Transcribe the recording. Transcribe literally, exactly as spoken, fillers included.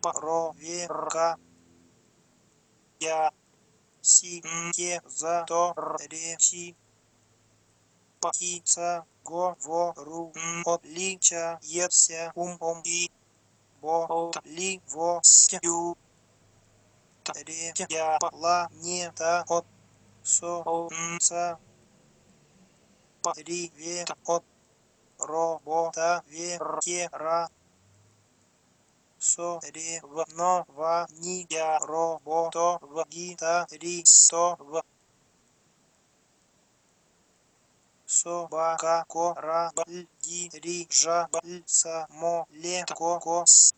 проверка. Я синте заторечи. Птица говору отличается умом и болтливостью. Третья планета от Солнца. Привет от робота-ветера. Соревнования роботов-гитаристов. Собака, корабль, дирижабль, самолет, кокос.